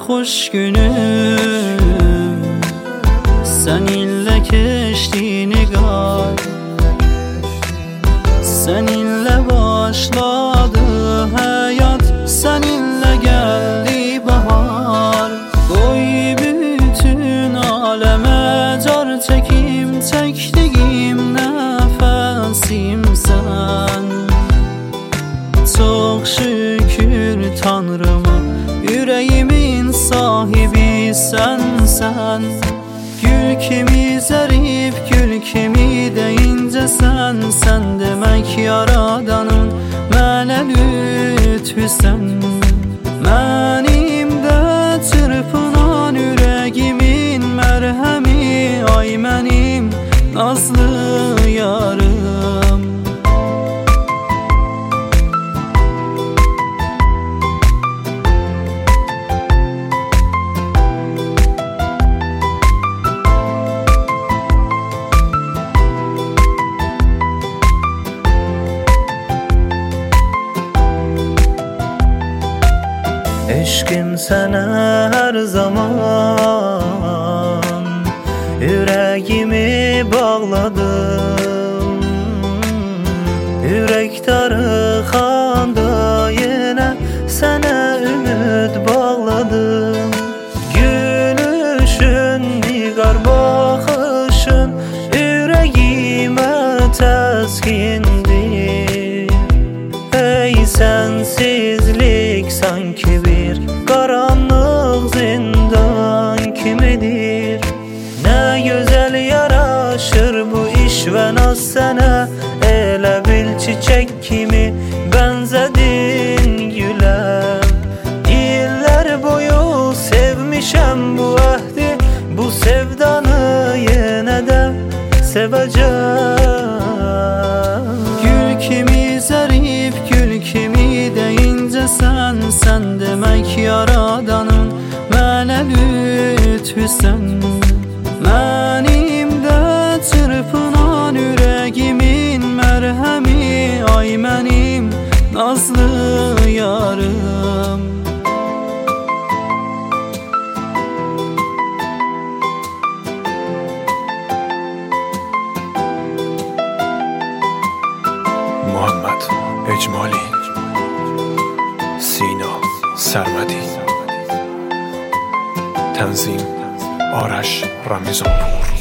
hoş günüm seninle geçti nigar. Seninle başladı hayat, seninle geldi bahar. Koy bütün aleme car çekim, çektiğim nefesim sen. Çok şükür Tanrıma, yüreğimin sahibi sensen. Gül kimi zərif, gül kimi de ince sen. Sen demek yaradanın mənə lütfü sen. Mənim də çırpınan yüreğimin mərhəmi, ay mənim nazlı yarım. Eşkim sana her zaman yüreğimi bağladım. Yürek darıxanda yine sana ümit bağladım. Gülüşün, nigar baxışın yüreğime təskindir. Ey sensizlik sanki bir karanlık zindan kimidir. Ne güzel yaraşır bu iş ve naz sana. Elə bil çiçek kimi benzedin güle. Yıllar boyu sevmişem bu ahdi, bu sevdanı yine de seveceğim. Gül kimi zərif, gül kimi de ince sen. Sen demek yaradanın mənə lütfü sen. Mənim də çırpınan yüreğimin mərhəmi, ay mənim nazlı yarım. محمد اجمالی، سینا سرمدی، تنظیم آرش رمضانپور.